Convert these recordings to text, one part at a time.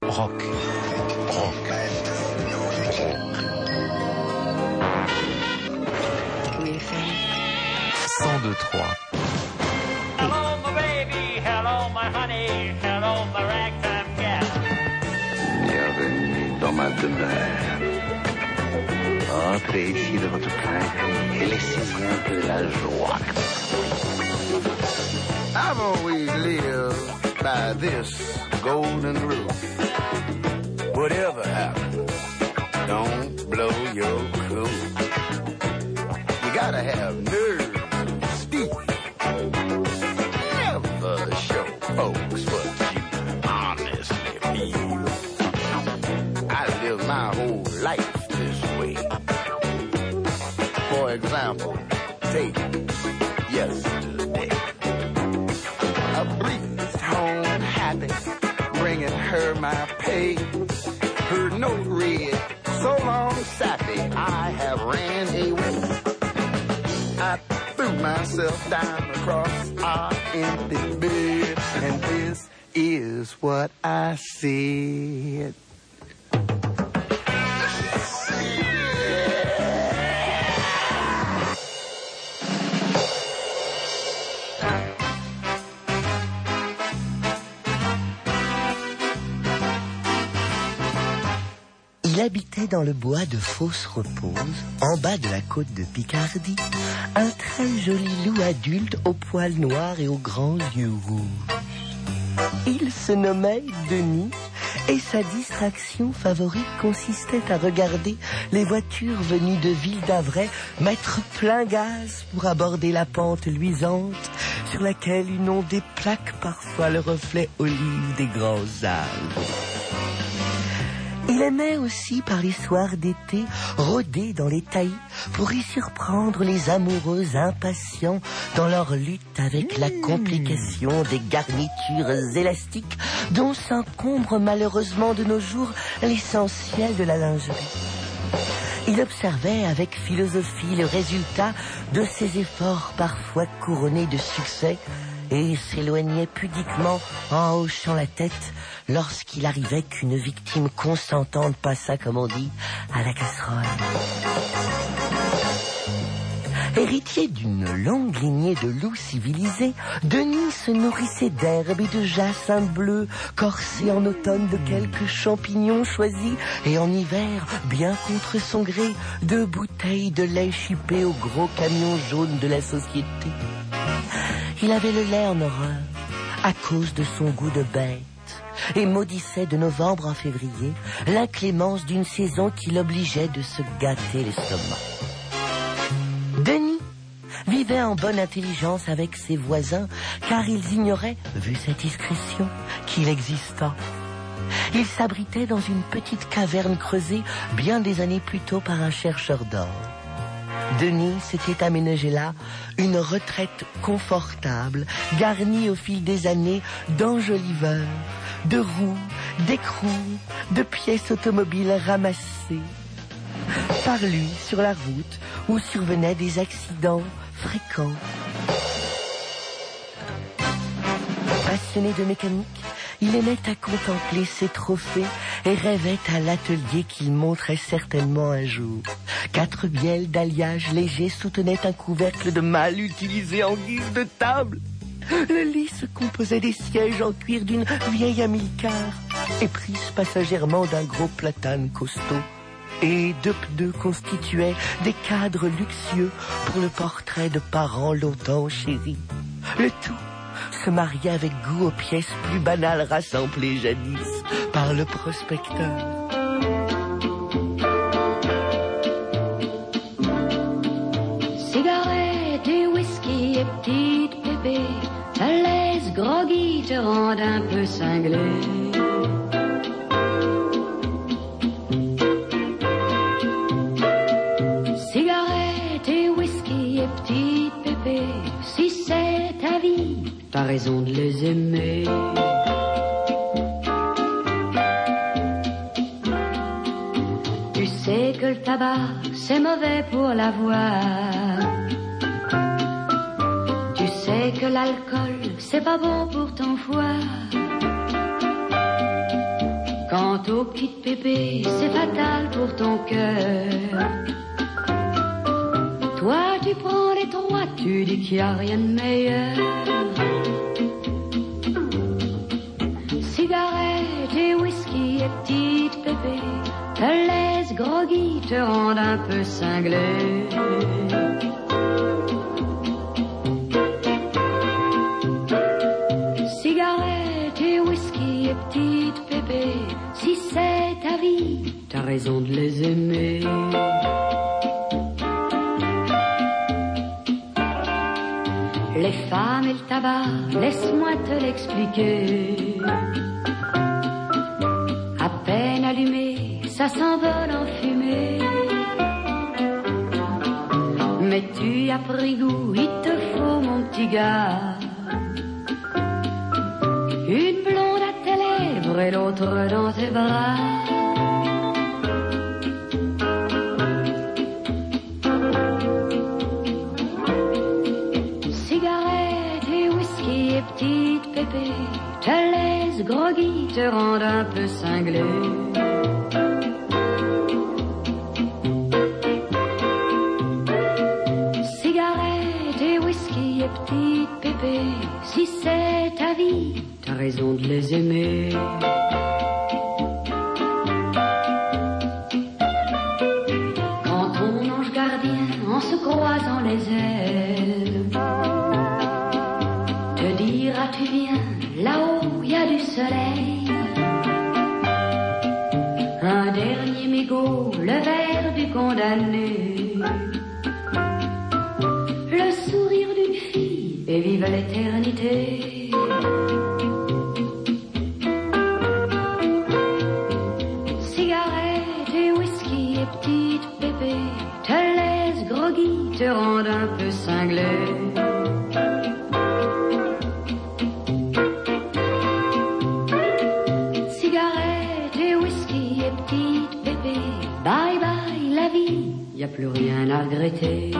Rock. Rock. WFM 102.3. Hello, my baby. Hello, my honey. Hello, my ragtime gal. Bienvenue dans ma demeure. Entrez ici de votre plein gré et laissez-y un peu la joie. I've always lived by this golden rule. Whatever happens, don't blow your cool. You gotta have nerve and steel. Never show folks what you honestly feel. I live my whole life this way. For example, take yesterday. I breezed home happy, bringing her my pay. Her note read, so long sappy, I have ran away. I threw myself down across our empty bed, and this is what I said. Il habitait dans le bois de Fausse-Repose, en bas de la côte de Picardie, un très joli loup adulte aux poils noirs et aux grands yeux rouges. Il se nommait Denis et sa distraction favorite consistait à regarder les voitures venues de Ville-d'Avray mettre plein gaz pour aborder la pente luisante sur laquelle inondaient plaque parfois le reflet olive des grands arbres. Il aimait aussi, par les soirs d'été, rôder dans les taillis pour y surprendre les amoureux impatients dans leur lutte avec la complication des garnitures élastiques dont s'encombre malheureusement de nos jours l'essentiel de la lingerie. Il observait avec philosophie le résultat de ses efforts parfois couronnés de succès et s'éloignait pudiquement en hochant la tête lorsqu'il arrivait qu'une victime consentante passa, comme on dit, à la casserole. Héritier d'une longue lignée de loups civilisés, Denis se nourrissait d'herbes et de jacinthes bleues, corsés en automne de quelques champignons choisis, et en hiver, bien contre son gré, de bouteilles de lait chippées au gros camion jaune de la société. Il avait le lait en horreur, à cause de son goût de bête, et maudissait de novembre à février l'inclémence d'une saison qui l'obligeait de se gâter l'estomac. Denis vivait en bonne intelligence avec ses voisins, car ils ignoraient, vu sa discrétion, qu'il existât. Il s'abritait dans une petite caverne creusée bien des années plus tôt par un chercheur d'or. Denis s'était aménagé là une retraite confortable, garnie au fil des années d'enjoliveurs, de roues, d'écrous, de pièces automobiles ramassées. Par lui, sur la route, où survenaient des accidents fréquents. Passionné de mécanique, il aimait à contempler ses trophées et rêvait à l'atelier qu'il montrait certainement un jour. 4 bielles d'alliage léger soutenaient un couvercle de malle utilisé en guise de table. Le lit se composait des sièges en cuir d'une vieille Amilcar, éprise passagèrement d'un gros platane costaud. Et 2 pneus constituaient des cadres luxueux pour le portrait de parents longtemps chéris. Le tout se mariait avec goût aux pièces plus banales rassemblées jadis par le prospecteur. Cigarettes et whisky et petites pépées, te laisse groggy, te rendent un peu cinglé. Cigarettes et whisky et petites pépées, si c'est ta vie, t'as raison de les aimer. Tu sais que le tabac, c'est mauvais pour la voix. Tu sais que l'alcool, c'est pas bon pour ton foie. Quand Quant aux petites pépées, c'est fatal pour ton cœur. Toi tu prends les trois, tu dis qu'il n'y a rien de meilleur. Cigarettes et whisky et petites pépées te laissent groggy, te rendent un peu cinglé. Cigarettes et whisky et petites pépées, si c'est ta vie, t'as raison de les aimer. Les femmes et le tabac, laisse-moi te l'expliquer. À peine allumé, ça s'envole en fumée. Mais tu y as pris goût, il te faut mon petit gars. Une blonde à tes lèvres et l'autre dans tes bras. Petite pépée, te laisse groggy, te rendent un peu cinglé. Cigarettes et whisky et petite pépée, si c'est ta vie, t'as raison de les aimer. Quand ton ange gardien, en se croisant les ailes, tu viens, là-haut y a du soleil. Un dernier mégot, le verre du condamné. Le sourire d'une fille, et vive l'éternité. Cigarettes et whisky et petites pépées te laissent groggy, te rendent un peu cinglé. Bye bye la vie, y a plus rien à regretter.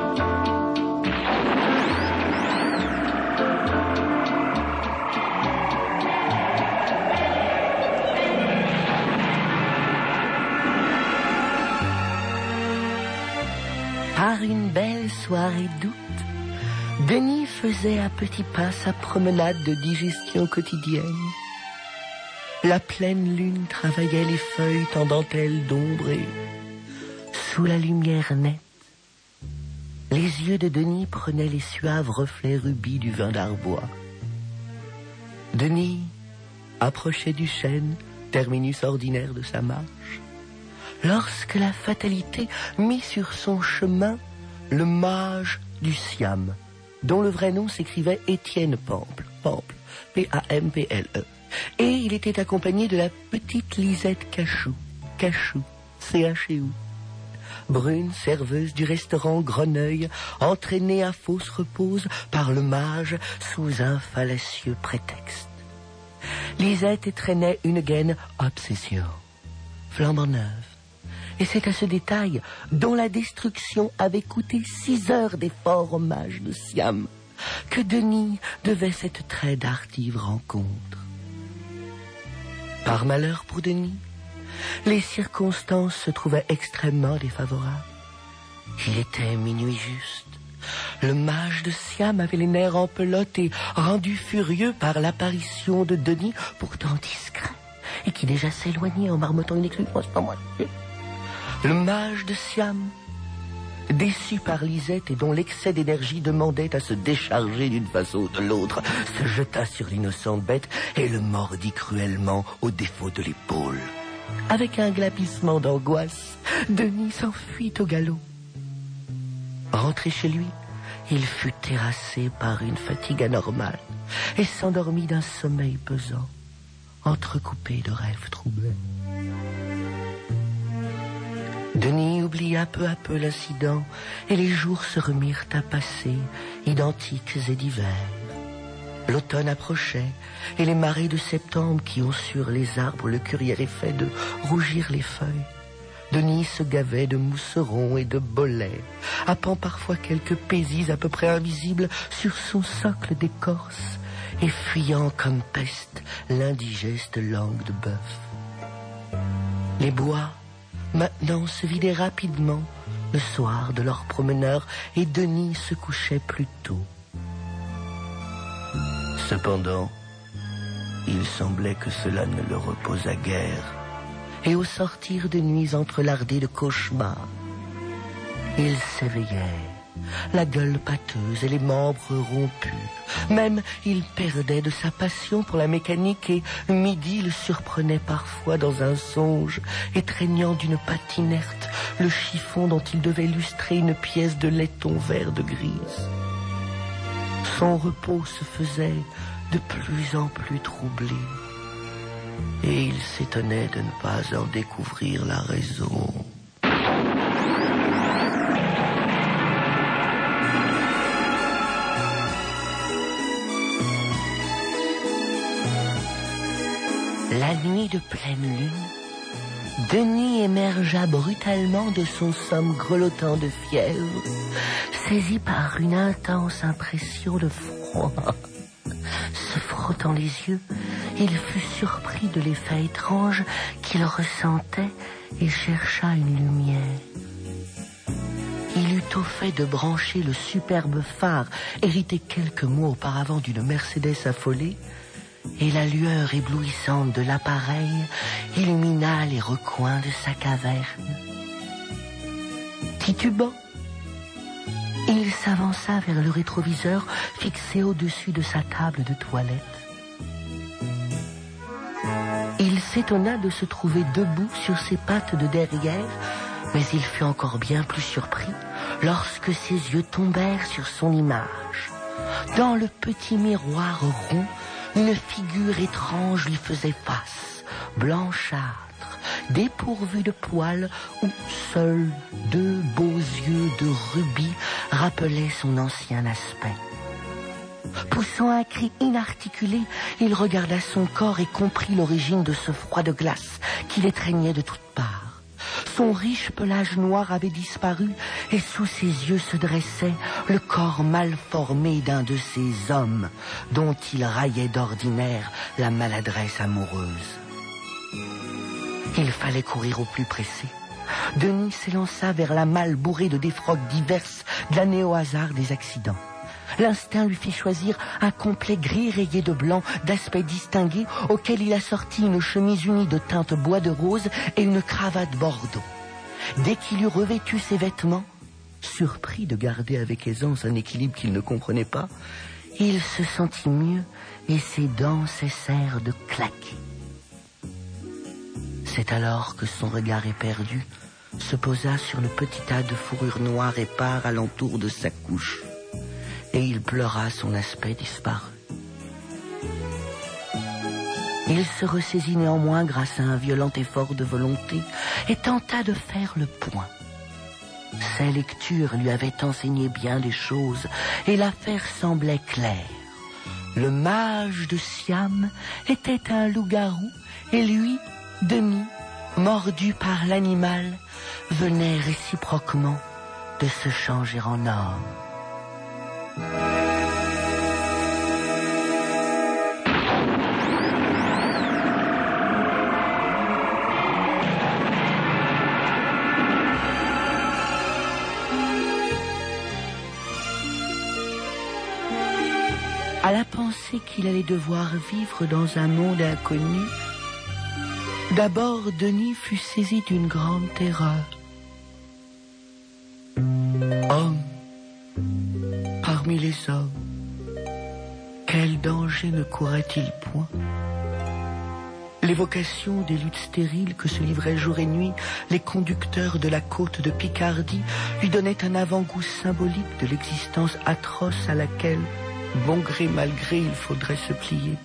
Par une belle soirée d'août, Denis faisait à petits pas sa promenade de digestion quotidienne. La pleine lune travaillait les feuilles en dentelle d'ombre et, sous la lumière nette, les yeux de Denis prenaient les suaves reflets rubis du vin d'Arbois. Denis approchait du chêne, terminus ordinaire de sa marche, lorsque la fatalité mit sur son chemin le mage du Siam, dont le vrai nom s'écrivait Étienne Pample, P-A-M-P-L-E. Et il était accompagné de la petite Lisette Cachou, C-H-E-U, brune serveuse du restaurant Greneuil, entraînée à fausse repose par le mage sous un fallacieux prétexte. Lisette traînait une gaine obsession, flambant neuve. Et c'est à ce détail dont la destruction avait coûté 6 heures d'effort au mage de Siam que Denis devait cette très tardive rencontre. Par malheur pour Denis, les circonstances se trouvaient extrêmement défavorables. Il était minuit juste. Le mage de Siam avait les nerfs en pelote et, rendu furieux par l'apparition de Denis, pourtant discret, et qui déjà s'éloignait en marmottant une excuse. C'est pas moi. Le mage de Siam, déçu par Lisette et dont l'excès d'énergie demandait à se décharger d'une façon ou de l'autre, se jeta sur l'innocente bête et le mordit cruellement au défaut de l'épaule. Avec un glapissement d'angoisse, Denis s'enfuit au galop. Rentré chez lui, il fut terrassé par une fatigue anormale et s'endormit d'un sommeil pesant, entrecoupé de rêves troublés. Denis oublia peu à peu l'incident et les jours se remirent à passer, identiques et divers. L'automne approchait et les marées de septembre qui ont sur les arbres le curieux effet de rougir les feuilles. Denis se gavait de mousserons et de bolets, happant parfois quelques pézis à peu près invisibles sur son socle d'écorce et fuyant comme peste l'indigeste langue de bœuf. Les bois, maintenant, se vidaient rapidement le soir de leurs promeneurs et Denis se couchait plus tôt. Cependant, il semblait que cela ne le reposa guère. Et au sortir de nuits entrelardées de cauchemars, il s'éveillait, la gueule pâteuse et les membres rompus. Même il perdait de sa passion pour la mécanique et midi le surprenait parfois dans un songe, étreignant d'une patte inerte le chiffon dont il devait lustrer une pièce de laiton vert de grise. Son repos se faisait de plus en plus troublé et il s'étonnait de ne pas en découvrir la raison. La nuit de pleine lune, Denis émergea brutalement de son somme grelottant de fièvre, saisi par une intense impression de froid. Se frottant les yeux, il fut surpris de l'effet étrange qu'il ressentait et chercha une lumière. Il eut au fait de brancher le superbe phare, hérité quelques mois auparavant d'une Mercedes affolée, et la lueur éblouissante de l'appareil illumina les recoins de sa caverne. Titubant, il s'avança vers le rétroviseur fixé au-dessus de sa table de toilette. Il s'étonna de se trouver debout sur ses pattes de derrière, mais il fut encore bien plus surpris lorsque ses yeux tombèrent sur son image. Dans le petit miroir rond, une figure étrange lui faisait face, blanchâtre, dépourvue de poils, où seuls deux beaux yeux de rubis rappelaient son ancien aspect. Poussant un cri inarticulé, il regarda son corps et comprit l'origine de ce froid de glace qui l'étreignait de toutes parts. Son riche pelage noir avait disparu et sous ses yeux se dressait le corps mal formé d'un de ces hommes dont il raillait d'ordinaire la maladresse amoureuse. Il fallait courir au plus pressé. Denis s'élança vers la malle bourrée de défroques diverses glanées au hasard des accidents. L'instinct lui fit choisir un complet gris rayé de blanc d'aspect distingué auquel il assortit une chemise unie de teinte bois de rose et une cravate bordeaux. Dès qu'il eut revêtu ses vêtements, surpris de garder avec aisance un équilibre qu'il ne comprenait pas, il se sentit mieux et ses dents cessèrent de claquer. C'est alors que son regard éperdu se posa sur le petit tas de fourrure noire épars alentour de sa couche. Et il pleura son aspect disparu. Il se ressaisit néanmoins grâce à un violent effort de volonté et tenta de faire le point. Ses lectures lui avaient enseigné bien des choses et l'affaire semblait claire. Le mage de Siam était un loup-garou et lui, Denis, mordu par l'animal, venait réciproquement de se changer en homme. À la pensée qu'il allait devoir vivre dans un monde inconnu, d'abord Denis fut saisi d'une grande terreur. Homme parmi les hommes, quel danger ne courait-il point? L'évocation des luttes stériles que se livraient jour et nuit les conducteurs de la côte de Picardie lui donnait un avant-goût symbolique de l'existence atroce à laquelle, bon gré mal gré, il faudrait se plier.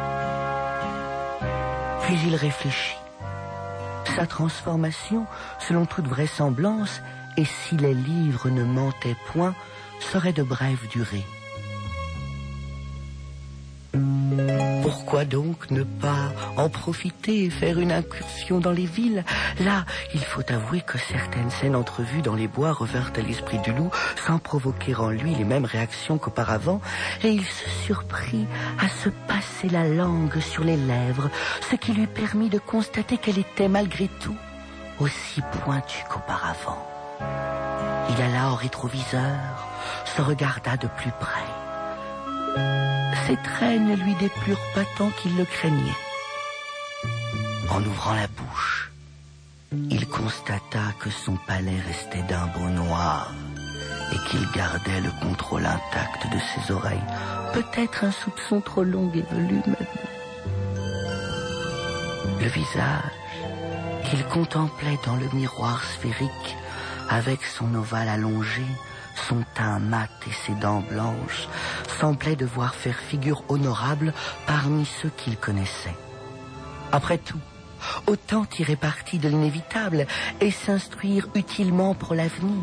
Puis il réfléchit. Sa transformation, selon toute vraisemblance, et si les livres ne mentaient point, serait de brève durée. Pourquoi Pourquoi donc ne pas en profiter et faire une incursion dans les villes? Là, il faut avouer que certaines scènes entrevues dans les bois revinrent à l'esprit du loup sans provoquer en lui les mêmes réactions qu'auparavant, et il se surprit à se passer la langue sur les lèvres, ce qui lui permit de constater qu'elle était malgré tout aussi pointue qu'auparavant. Il alla au rétroviseur, se regarda de plus près. Ses traits ne lui déplurent pas tant qu'il le craignait. En ouvrant la bouche, il constata que son palais restait d'un beau noir et qu'il gardait le contrôle intact de ses oreilles. Peut-être un soupçon trop long et velu maintenant. Le visage qu'il contemplait dans le miroir sphérique avec son ovale allongé, son teint mat et ses dents blanches, semblait devoir faire figure honorable parmi ceux qu'il connaissait. Après tout, autant tirer parti de l'inévitable et s'instruire utilement pour l'avenir.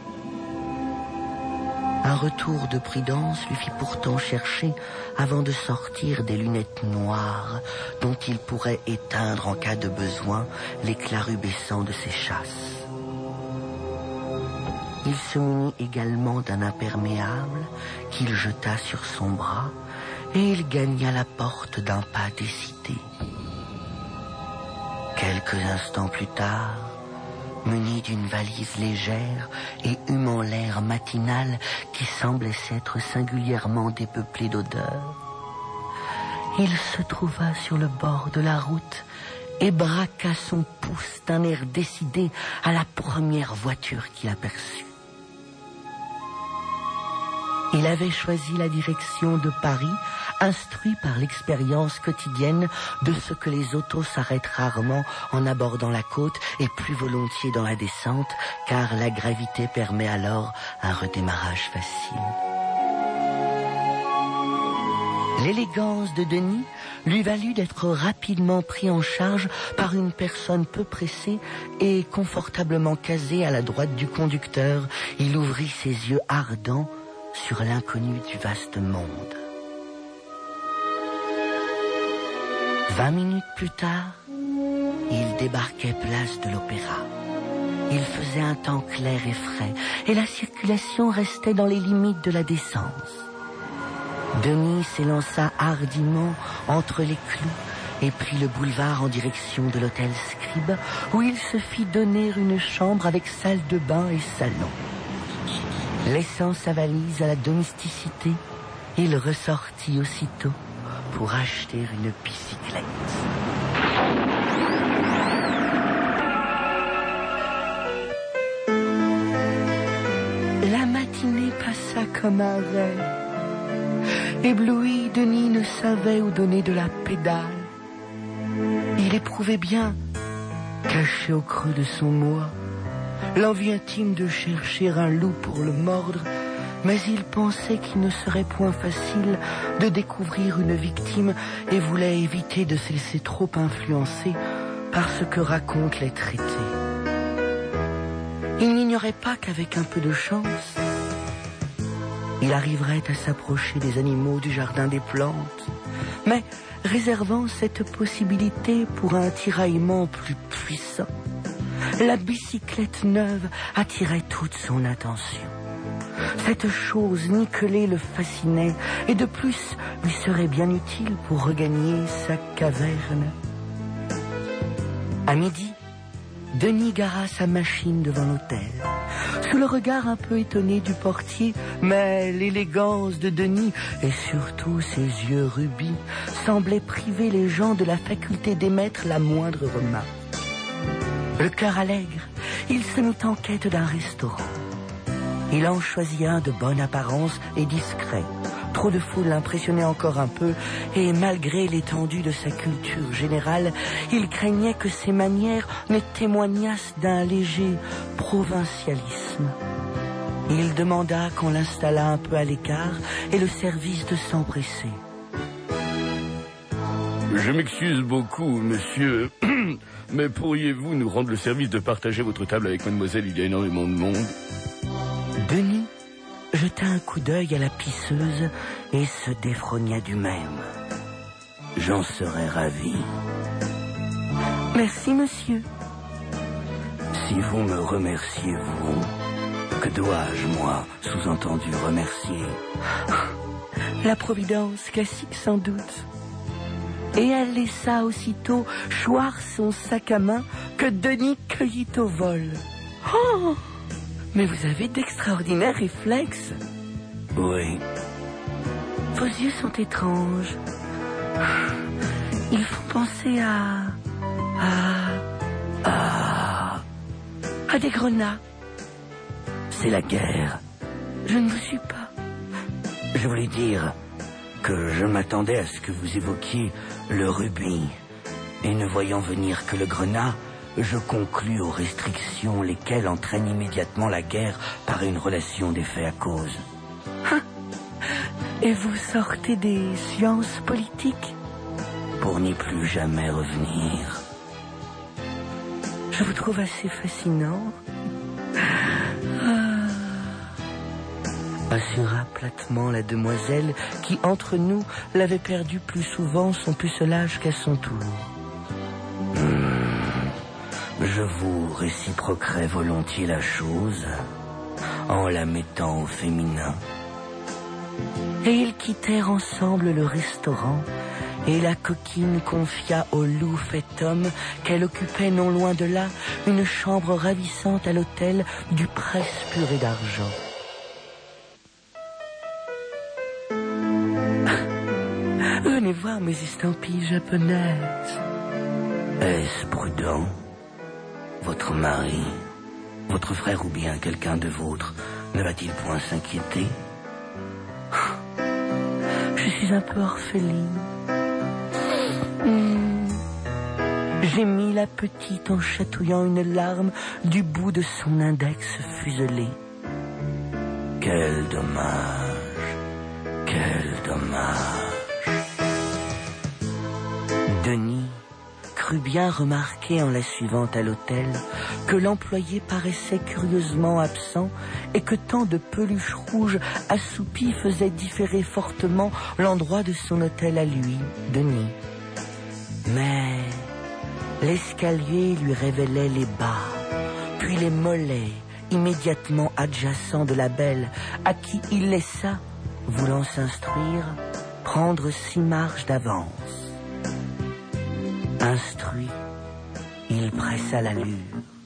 Un retour de prudence lui fit pourtant chercher, avant de sortir, des lunettes noires dont il pourrait éteindre en cas de besoin l'éclat rubescent de ses chasses. Il se munit également d'un imperméable qu'il jeta sur son bras et il gagna la porte d'un pas décidé. Quelques instants plus tard, muni d'une valise légère et humant l'air matinal qui semblait s'être singulièrement dépeuplé d'odeurs, il se trouva sur le bord de la route et braqua son pouce d'un air décidé à la première voiture qu'il aperçut. Il avait choisi la direction de Paris, instruit par l'expérience quotidienne de ce que les autos s'arrêtent rarement en abordant la côte et plus volontiers dans la descente, car la gravité permet alors un redémarrage facile. L'élégance de Denis lui valut d'être rapidement pris en charge par une personne peu pressée et confortablement casée à la droite du conducteur. Il ouvrit ses yeux ardents sur l'inconnu du vaste monde. 20 minutes plus tard, il débarquait place de l'Opéra. Il faisait un temps clair et frais, et la circulation restait dans les limites de la décence. Denis s'élança hardiment entre les clous et prit le boulevard en direction de l'hôtel Scribe, où il se fit donner une chambre avec salle de bain et salon. Laissant sa valise à la domesticité, il ressortit aussitôt pour acheter une bicyclette. La matinée passa comme un rêve. Ébloui, Denis ne savait où donner de la pédale. Il éprouvait bien, caché au creux de son moi, l'envie intime de chercher un loup pour le mordre, mais il pensait qu'il ne serait point facile de découvrir une victime et voulait éviter de se laisser trop influencer par ce que racontent les traités. Il n'ignorait pas qu'avec un peu de chance, il arriverait à s'approcher des animaux du jardin des plantes, mais réservant cette possibilité pour un tiraillement plus puissant. La bicyclette neuve attirait toute son attention. Cette chose nickelée le fascinait et de plus lui serait bien utile pour regagner sa caverne. À midi, Denis gara sa machine devant l'hôtel. Sous le regard un peu étonné du portier, mais l'élégance de Denis et surtout ses yeux rubis semblaient priver les gens de la faculté d'émettre la moindre remarque. Le cœur allègre, il se mit en quête d'un restaurant. Il en choisit un de bonne apparence et discret. Trop de foule l'impressionnait encore un peu, et malgré l'étendue de sa culture générale, il craignait que ses manières ne témoignassent d'un léger provincialisme. Il demanda qu'on l'installât un peu à l'écart et le service de s'empresser. Je m'excuse beaucoup, monsieur, mais pourriez-vous nous rendre le service de partager votre table avec mademoiselle? Il y a énormément de monde. Denis jeta un coup d'œil à la pisseuse et se défrogna du même. J'en serais ravi. Merci, monsieur. Si vous me remerciez, vous, que dois-je, moi, sous-entendu, remercier? La providence classique, sans doute. Et elle laissa aussitôt choir son sac à main que Denis cueillit au vol. Oh! Mais vous avez d'extraordinaires réflexes. Oui. Vos yeux sont étranges. Ils font penser à des grenats. C'est la guerre. Je ne vous suis pas. Je voulais dire que je m'attendais à ce que vous évoquiez le rubis. Et ne voyant venir que le grenat, je conclus aux restrictions lesquelles entraînent immédiatement la guerre par une relation d'effet à cause. Et vous sortez des sciences politiques? Pour n'y plus jamais revenir. Je vous trouve assez fascinant. Assura platement la demoiselle qui, entre nous, l'avait perdu plus souvent son pucelage qu'à son tour. Je vous réciproquerai volontiers la chose en la mettant au féminin. Et ils quittèrent ensemble le restaurant et la coquine confia au loup fait homme qu'elle occupait non loin de là une chambre ravissante à l'hôtel du Presse Purée d'Argent. Venez voir mes estampilles japonaises. Est-ce prudent? Votre mari, votre frère ou bien quelqu'un de vôtre ne va-t-il point s'inquiéter? Je suis un peu orpheline. Gémit la petite en chatouillant une larme du bout de son index fuselé. Quel dommage, quel dommage. Denis crut bien remarquer en la suivant à l'hôtel que l'employé paraissait curieusement absent et que tant de peluches rouges assoupies faisaient différer fortement l'endroit de son hôtel à lui, Denis. Mais l'escalier lui révélait les bas, puis les mollets immédiatement adjacents de la belle, à qui il laissa, voulant s'instruire, prendre 6 marches d'avance. Instruit, il pressa l'allure.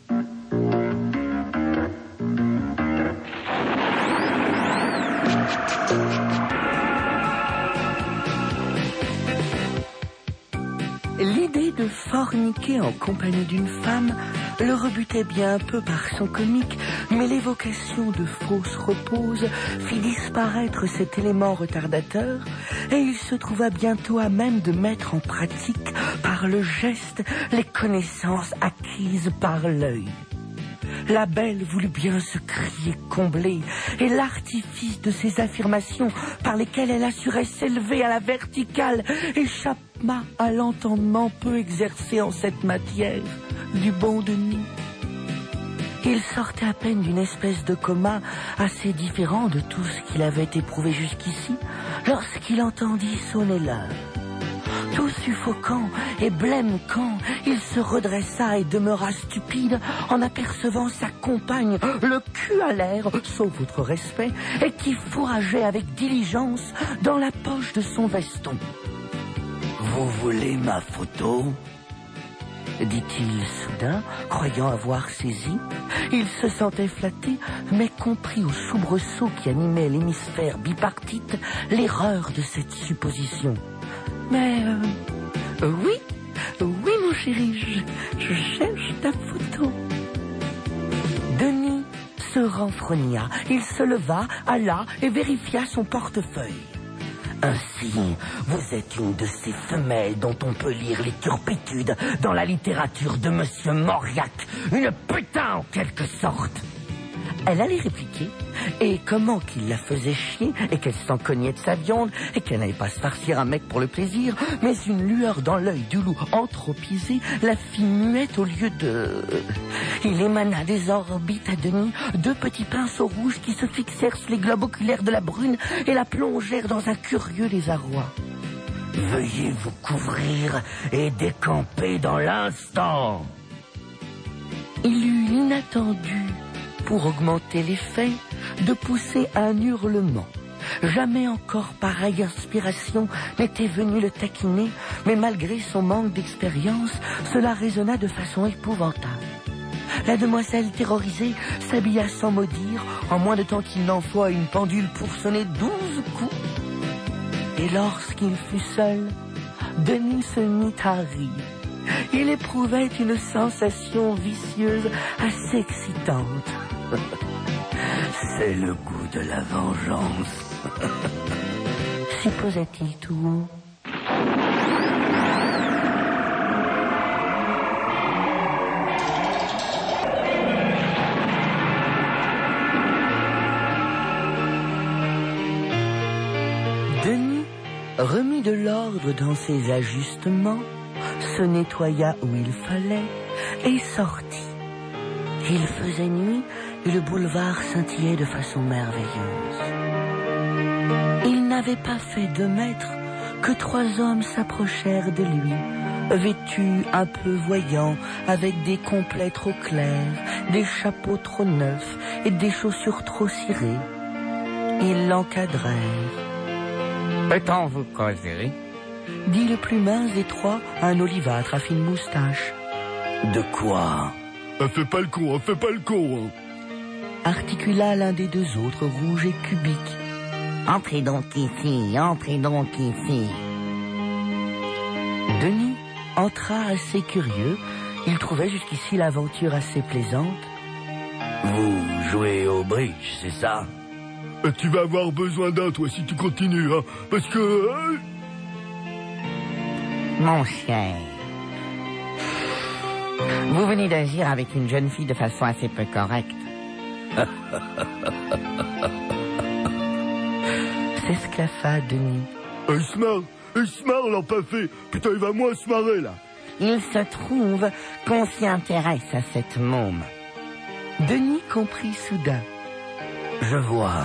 L'idée de forniquer en compagnie d'une femme le rebutait bien un peu par son comique, mais l'évocation de fausses reposes fit disparaître cet élément retardateur et il se trouva bientôt à même de mettre en pratique par le geste les connaissances acquises par l'œil. La belle voulut bien se crier comblée, et l'artifice de ces affirmations par lesquelles elle assurait s'élever à la verticale échappa à l'entendement peu exercé en cette matière du bon Denis. Il sortait à peine d'une espèce de coma assez différent de tout ce qu'il avait éprouvé jusqu'ici lorsqu'il entendit sonner l'heure. Tout suffocant et blême quand il se redressa et demeura stupide en apercevant sa compagne, le cul à l'air, sauf votre respect, et qui fourrageait avec diligence dans la poche de son veston. « Vous voulez ma photo ?» dit-il soudain, croyant avoir saisi. Il se sentait flatté, mais comprit au soubresaut qui animait l'hémisphère bipartite l'erreur de cette supposition. Mais, oui, mon chéri, je cherche ta photo. Denis se renfrogna. Il se leva, alla et vérifia son portefeuille. Ainsi, vous êtes une de ces femelles dont on peut lire les turpitudes dans la littérature de Monsieur Mauriac. Une putain, en quelque sorte. Elle allait répliquer, et comment qu'il la faisait chier, et qu'elle s'en cognait de sa viande, et qu'elle n'allait pas se farcir un mec pour le plaisir, mais une lueur dans l'œil du loup anthropisé la fit muette au lieu de... Il émana des orbites à Denis 2 petits pinceaux rouges qui se fixèrent sur les globes oculaires de la brune et la plongèrent dans un curieux désarroi. Veuillez vous couvrir et décamper dans l'instant. Il eut l'inattendu, pour augmenter l'effet, de pousser un hurlement. Jamais encore pareille inspiration n'était venue le taquiner, mais malgré son manque d'expérience, cela résonna de façon épouvantable. La demoiselle terrorisée s'habilla sans mot dire, en moins de temps qu'il n'en faut à une pendule pour sonner 12 coups. Et lorsqu'il fut seul, Denis se mit à rire. Il éprouvait une sensation vicieuse assez excitante. C'est le goût de la vengeance. Supposait-il tout haut. Denis remit de l'ordre dans ses ajustements, se nettoya où il fallait et sortit. Il faisait nuit et le boulevard scintillait de façon merveilleuse. Il n'avait pas fait 2 mètres que 3 hommes s'approchèrent de lui, vêtus un peu voyants, avec des complets trop clairs, des chapeaux trop neufs et des chaussures trop cirées. Ils l'encadrèrent. Peut-on vous causer? Dit le plus mince des 3 à un olivâtre à fine moustache. De quoi? Fais pas le con, fais pas le con. Articula l'un des 2 autres, rouge et cubique. Entrez donc ici, entrez donc ici. Denis entra assez curieux. Il trouvait jusqu'ici l'aventure assez plaisante. Vous jouez au bridge, c'est ça? Tu vas avoir besoin d'un, toi, si tu continues, hein, parce que... Mon cher, vous venez d'agir avec une jeune fille de façon assez peu correcte. S'esclaffa Denis. Il se marre, l'a pas fait. Putain, il va moins se marrer, là. Il se trouve qu'on s'y intéresse à cette môme. Denis comprit soudain. Je vois.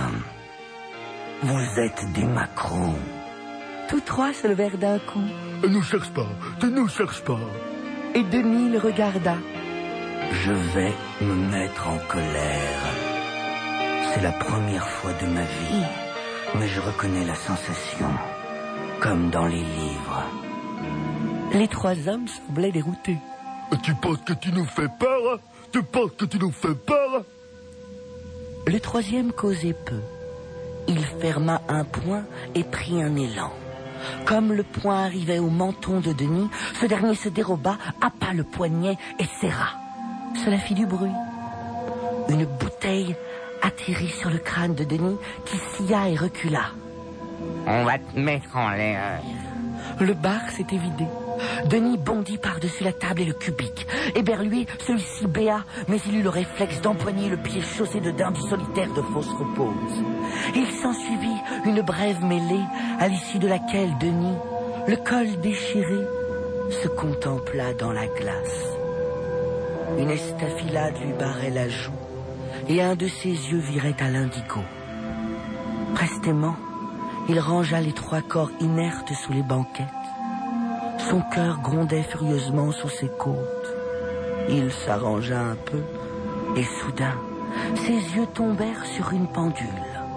Vous êtes des macrons. Tous 3 se levèrent d'un coup. Ne nous cherche pas, tu nous cherches pas. Et Denis le regarda. Je vais me mettre en colère. C'est la première fois de ma vie, mais je reconnais la sensation, comme dans les livres. Les 3 hommes semblaient déroutés. Tu penses que tu nous fais peur? Tu penses que tu nous fais peur? Le 3e causait peu. Il ferma un poing et prit un élan. Comme le poing arrivait au menton de Denis, ce dernier se déroba, happa le poignet et serra. Cela fit du bruit. Une bouteille atterrit sur le crâne de Denis qui scia et recula. On va te mettre en l'air. Le bar s'était vidé. Denis bondit par-dessus la table et le cubique. Et vers lui, celui-ci béa, mais il eut le réflexe d'empoigner le pied chaussé de daim du solitaire de fausse repose. Il s'ensuivit une brève mêlée, à l'issue de laquelle Denis, le col déchiré, se contempla dans la glace. Une estafilade lui barrait la joue, et un de ses yeux virait à l'indigo. Prestement, il rangea les 3 corps inertes sous les banquettes. Son cœur grondait furieusement sous ses côtes. Il s'arrangea un peu, et soudain, ses yeux tombèrent sur une pendule.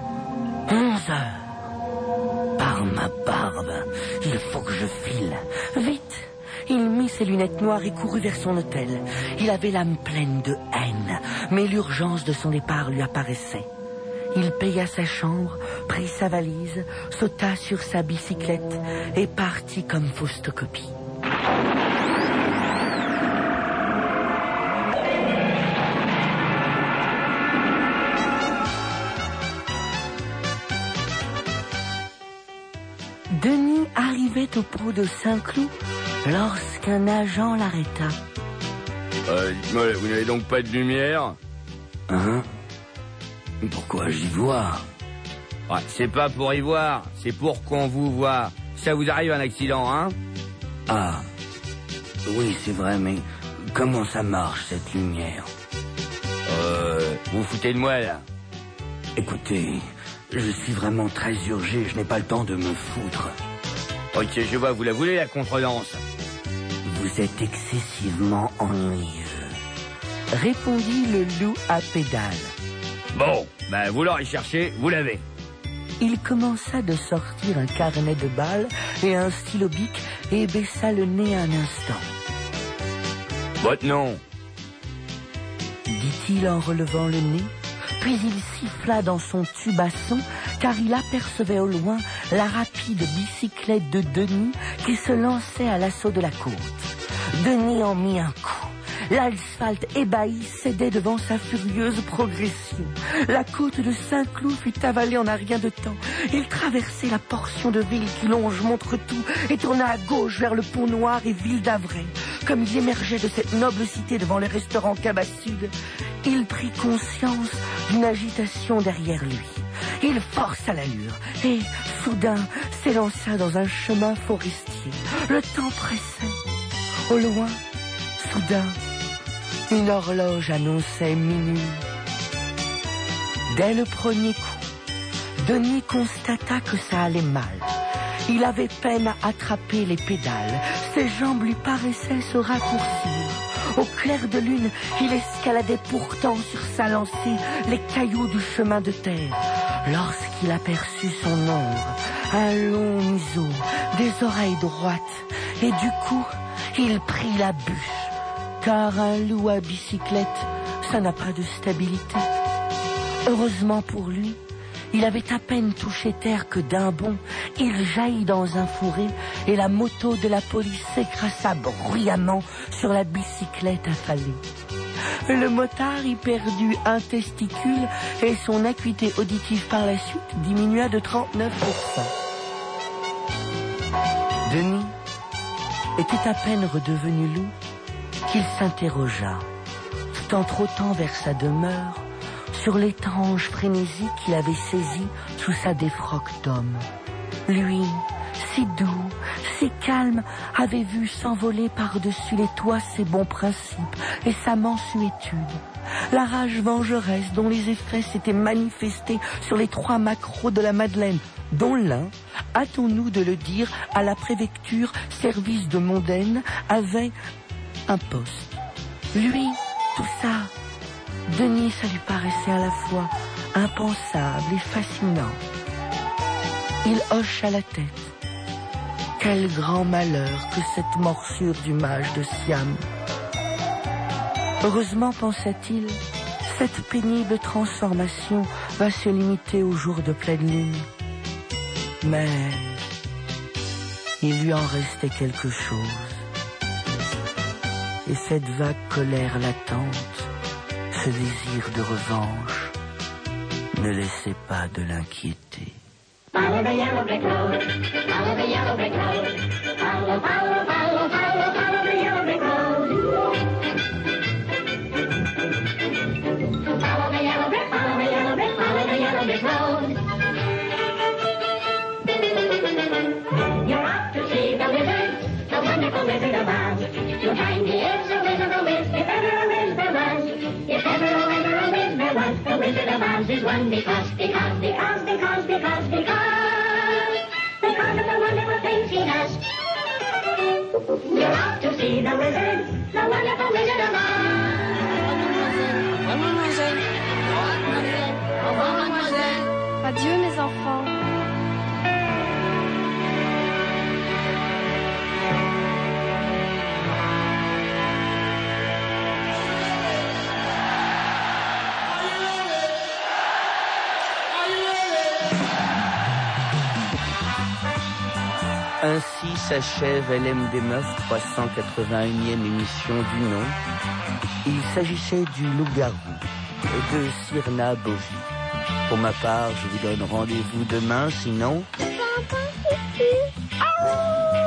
11 heures. Par ma barbe, il faut que je file. Vite! Il mit ses lunettes noires et courut vers son hôtel. Il avait l'âme pleine de haine, mais l'urgence de son départ lui apparaissait. Il paya sa chambre, prit sa valise, sauta sur sa bicyclette et partit comme Faustocopie. Denis arrivait au pot de Saint-Cloud lorsqu'un agent l'arrêta. Dites-moi, vous n'avez donc pas de lumière? Hein? Pourquoi j'y vois? Ouais, c'est pas pour y voir, c'est pour qu'on vous voit. Ça vous arrive un accident, hein? Ah, oui, c'est vrai, mais comment ça marche, cette lumière? Vous foutez de moi, là? Écoutez, je suis vraiment très urgé, je n'ai pas le temps de me foutre. Ok, je vois, vous la voulez, la contredanse. Vous êtes excessivement ennuyeux, répondit le loup à pédales. Bon, ben vous l'aurez cherché, vous l'avez. Il commença de sortir un carnet de balles et un stylo bic et baissa le nez un instant. Votre nom? Dit-il en relevant le nez, puis il siffla dans son tube à son, car il apercevait au loin la rapide bicyclette de Denis qui se lançait à l'assaut de la côte. Denis en mit un coup. L'asphalte ébahi cédait devant sa furieuse progression. La côte de Saint-Cloud fut avalée en un rien de temps. Il traversait la portion de ville qui longe Montretout et tourna à gauche vers le Pont Noir et Ville d'Avray. Comme il émergeait de cette noble cité devant les restaurants Cabas Sud, il prit conscience d'une agitation derrière lui. Il força l'allure et, soudain, s'élança dans un chemin forestier. Le temps pressait. Au loin, soudain, une horloge annonçait minuit. Dès le premier coup, Denis constata que ça allait mal. Il avait peine à attraper les pédales. Ses jambes lui paraissaient se raccourcir. Au clair de lune, il escaladait pourtant sur sa lancée les cailloux du chemin de terre. Lorsqu'il aperçut son ombre, un long museau, des oreilles droites, et du coup, il prit la bûche. Car un loup à bicyclette, ça n'a pas de stabilité. Heureusement pour lui, il avait à peine touché terre que d'un bond, il jaillit dans un fourré et la moto de la police s'écrasa bruyamment sur la bicyclette affalée. Le motard y perdut un testicule et son acuité auditive par la suite diminua de 39%. Denis était à peine redevenu loup qu'il s'interrogea, tout en trottant vers sa demeure, sur l'étrange frénésie qu'il avait saisie sous sa défroque d'homme. Lui, si doux, si calme, avait vu s'envoler par-dessus les toits ses bons principes et sa mansuétude. La rage vengeresse dont les effets s'étaient manifestés sur les 3 maquereaux de la Madeleine, dont l'un, hâtons-nous de le dire, à la préfecture, service de mondaine, avait un poste. Lui, tout ça, Denis, ça lui paraissait à la fois impensable et fascinant. Il hocha la tête. Quel grand malheur que cette morsure du mage de Siam. Heureusement, pensa-t-il, cette pénible transformation va se limiter aux jours de pleine lune. Mais il lui en restait quelque chose. Et cette vague colère latente, ce désir de revanche, ne laissait pas de l'inquiéter. Follow the yellow brick road, follow the yellow brick road, follow, follow, follow, follow, follow the yellow brick road. Follow the yellow brick, follow the yellow brick, follow the yellow brick road. You're off to see the wizard, the wonderful Wizard of Oz. You'll find he is a wizard, a whiz, if ever a whiz there was. If ever a whiz there was, the Wizard of Oz is one because of the wonderful things he does. You're off to see the wizard, the wonderful Wizard of Oz. Adieu mes enfants. Ainsi s'achève LM des Meufs, 381e émission du nom. Il s'agissait du loup-garou et de Cyrna Bovy. Pour ma part, je vous donne rendez-vous demain, sinon...